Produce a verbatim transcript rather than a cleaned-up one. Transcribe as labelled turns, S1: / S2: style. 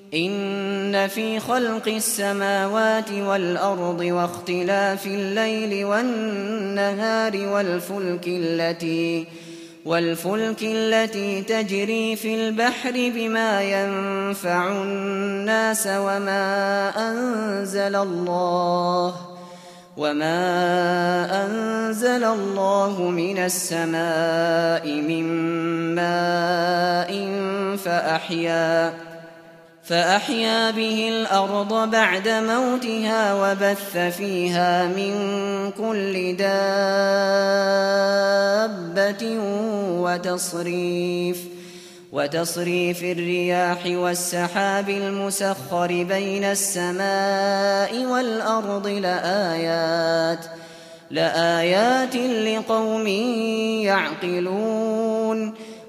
S1: إن في خلق السماوات والأرض واختلاف الليل والنهار والفلك التي والفلك التي تجري في البحر بما ينفع الناس وما أنزل الله وما أنزل الله من السماء من ماء فأحيا فأحيا به الأرض بعد موتها وبث فيها من كل دابة وتصريف وتصريف الرياح والسحاب المسخر بين السماء والأرض لآيات لآيات لقوم يعقلون